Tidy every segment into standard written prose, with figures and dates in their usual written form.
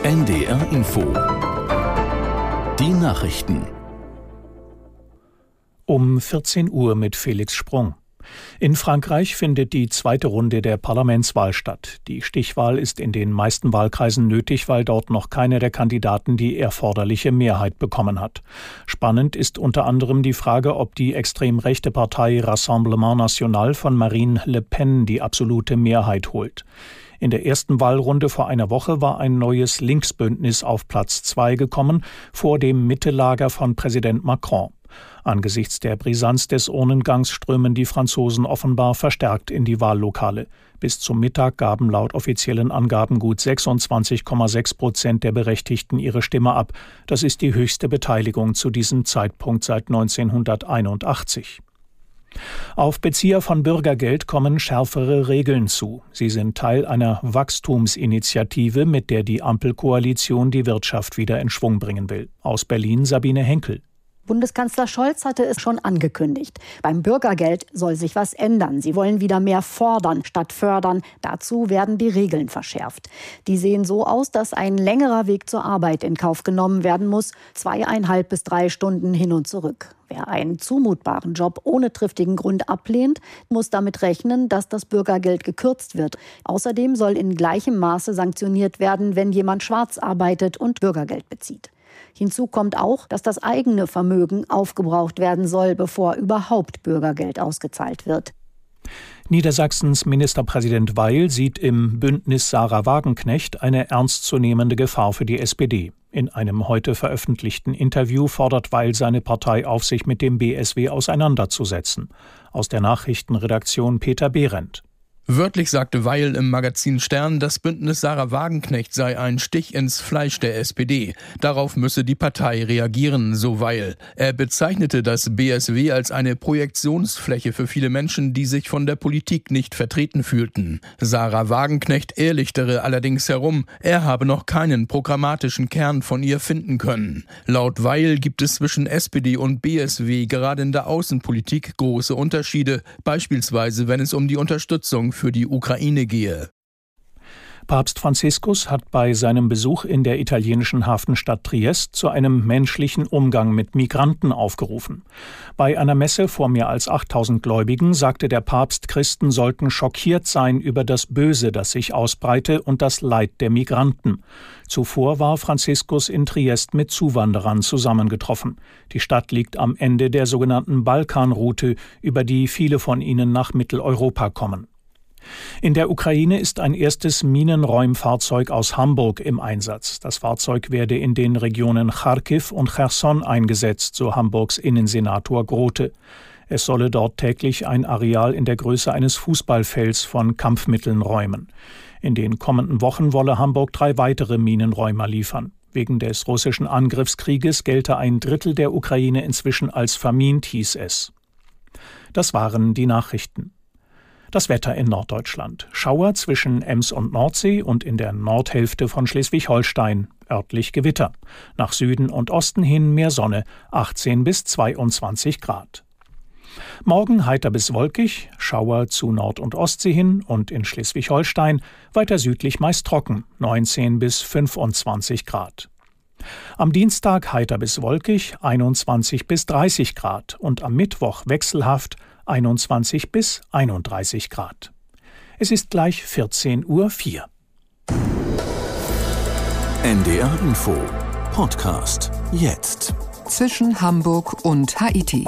NDR Info. Die Nachrichten. Um 14 Uhr mit Felix Sprung. In Frankreich findet die zweite Runde der Parlamentswahl statt. Die Stichwahl ist in den meisten Wahlkreisen nötig, weil dort noch keiner der Kandidaten die erforderliche Mehrheit bekommen hat. Spannend ist unter anderem die Frage, ob die extrem rechte Partei Rassemblement National von Marine Le Pen die absolute Mehrheit holt. In der ersten Wahlrunde vor einer Woche war ein neues Linksbündnis auf Platz 2 gekommen, vor dem Mittelager von Präsident Macron. Angesichts der Brisanz des Urnengangs strömen die Franzosen offenbar verstärkt in die Wahllokale. Bis zum Mittag gaben laut offiziellen Angaben gut 26,6% der Berechtigten ihre Stimme ab. Das ist die höchste Beteiligung zu diesem Zeitpunkt seit 1981. Auf Bezieher von Bürgergeld kommen schärfere Regeln zu. Sie sind Teil einer Wachstumsinitiative, mit der die Ampelkoalition die Wirtschaft wieder in Schwung bringen will. Aus Berlin Sabine Henkel. Bundeskanzler Scholz hatte es schon angekündigt. Beim Bürgergeld soll sich was ändern. Sie wollen wieder mehr fordern statt fördern. Dazu werden die Regeln verschärft. Die sehen so aus, dass ein längerer Weg zur Arbeit in Kauf genommen werden muss. 2,5 bis 3 Stunden hin und zurück. Wer einen zumutbaren Job ohne triftigen Grund ablehnt, muss damit rechnen, dass das Bürgergeld gekürzt wird. Außerdem soll in gleichem Maße sanktioniert werden, wenn jemand schwarz arbeitet und Bürgergeld bezieht. Hinzu kommt auch, dass das eigene Vermögen aufgebraucht werden soll, bevor überhaupt Bürgergeld ausgezahlt wird. Niedersachsens Ministerpräsident Weil sieht im Bündnis Sarah Wagenknecht eine ernstzunehmende Gefahr für die SPD. In einem heute veröffentlichten Interview fordert Weil seine Partei auf, sich mit dem BSW auseinanderzusetzen. Aus der Nachrichtenredaktion Peter Behrendt. Wörtlich sagte Weil im Magazin Stern, das Bündnis Sarah Wagenknecht sei ein Stich ins Fleisch der SPD. Darauf müsse die Partei reagieren, so Weil. Er bezeichnete das BSW als eine Projektionsfläche für viele Menschen, die sich von der Politik nicht vertreten fühlten. Sarah Wagenknecht ehrlichtere allerdings herum, er habe noch keinen programmatischen Kern von ihr finden können. Laut Weil gibt es zwischen SPD und BSW gerade in der Außenpolitik große Unterschiede, beispielsweise wenn es um die Unterstützung für die Ukraine gehe. Papst Franziskus hat bei seinem Besuch in der italienischen Hafenstadt Triest zu einem menschlichen Umgang mit Migranten aufgerufen. Bei einer Messe vor mehr als 8000 Gläubigen sagte der Papst, Christen sollten schockiert sein über das Böse, das sich ausbreite und das Leid der Migranten. Zuvor war Franziskus in Triest mit Zuwanderern zusammengetroffen. Die Stadt liegt am Ende der sogenannten Balkanroute, über die viele von ihnen nach Mitteleuropa kommen. In der Ukraine ist ein erstes Minenräumfahrzeug aus Hamburg im Einsatz. Das Fahrzeug werde in den Regionen Charkiw und Cherson eingesetzt, so Hamburgs Innensenator Grote. Es solle dort täglich ein Areal in der Größe eines Fußballfelds von Kampfmitteln räumen. In den kommenden Wochen wolle Hamburg 3 weitere Minenräumer liefern. Wegen des russischen Angriffskrieges gelte ein Drittel der Ukraine inzwischen als vermint, hieß es. Das waren die Nachrichten. Das Wetter in Norddeutschland. Schauer zwischen Ems und Nordsee und in der Nordhälfte von Schleswig-Holstein. Örtlich Gewitter. Nach Süden und Osten hin mehr Sonne. 18 bis 22 Grad. Morgen heiter bis wolkig. Schauer zu Nord- und Ostsee hin und in Schleswig-Holstein. Weiter südlich meist trocken. 19 bis 25 Grad. Am Dienstag heiter bis wolkig. 21 bis 30 Grad. Und am Mittwoch wechselhaft. 21 bis 31 Grad. Es ist gleich 14:04 Uhr. NDR Info Podcast jetzt. Zwischen Hamburg und Haiti.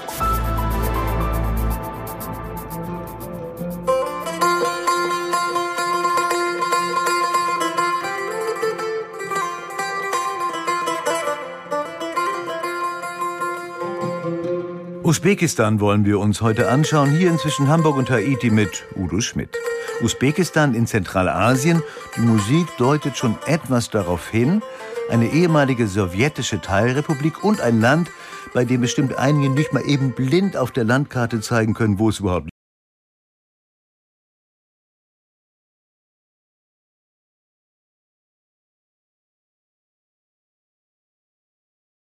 Usbekistan wollen wir uns heute anschauen, hier zwischen Hamburg und Haiti mit Udo Schmidt. Usbekistan in Zentralasien, die Musik deutet schon etwas darauf hin, eine ehemalige sowjetische Teilrepublik und ein Land, bei dem bestimmt einige nicht mal eben blind auf der Landkarte zeigen können, wo es überhaupt